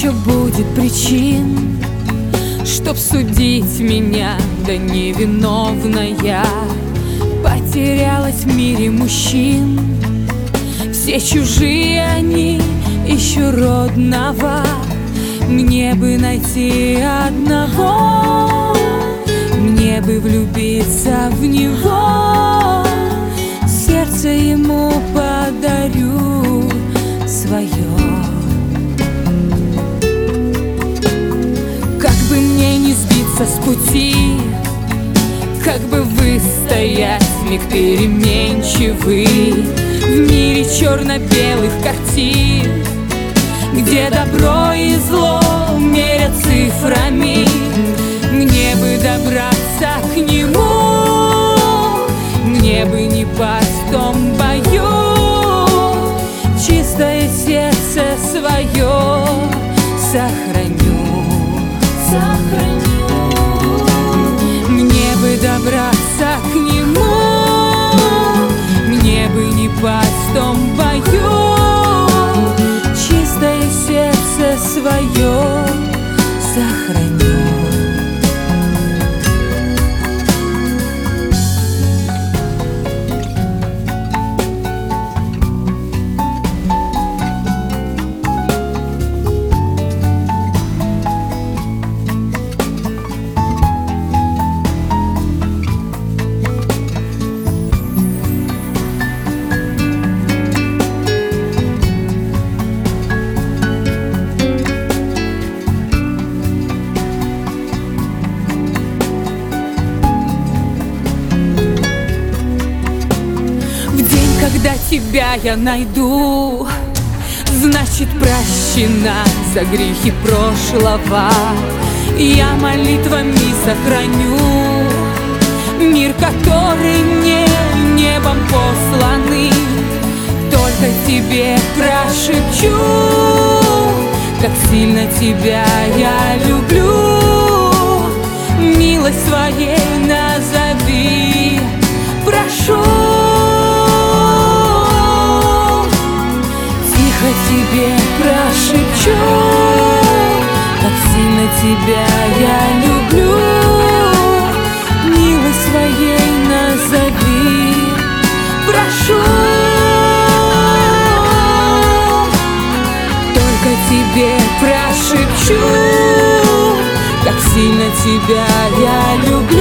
еще будет причин, чтоб судить меня, да невиновна я. Потерялась в мире мужчин, все чужие они, ищу родного. Мне бы найти одного, мне бы влюбиться в него, сердце ему подарю свое. Как бы мне не сбиться с пути, как бы выстоять миг переменчивый в мире черно-белых картин, где добро и зло мерят цифрами. Мне бы добраться к нему, мне бы не пасть в том бою, чистое сердце свое сохраню. Мне бы добраться к нему, мне бы не пасть в том бою, чистое сердце свое сохраню. Когда тебя я найду, значит прощена за грехи прошлого. Я молитвами сохраню мир, который мне небом посланный. Только тебе прошепчу, как сильно тебя я люблю. Милость своей назови, прошу. Тебе прошепчу, как сильно тебя я люблю. Милость своей назови, прошу. Только тебе прошепчу, как сильно тебя я люблю.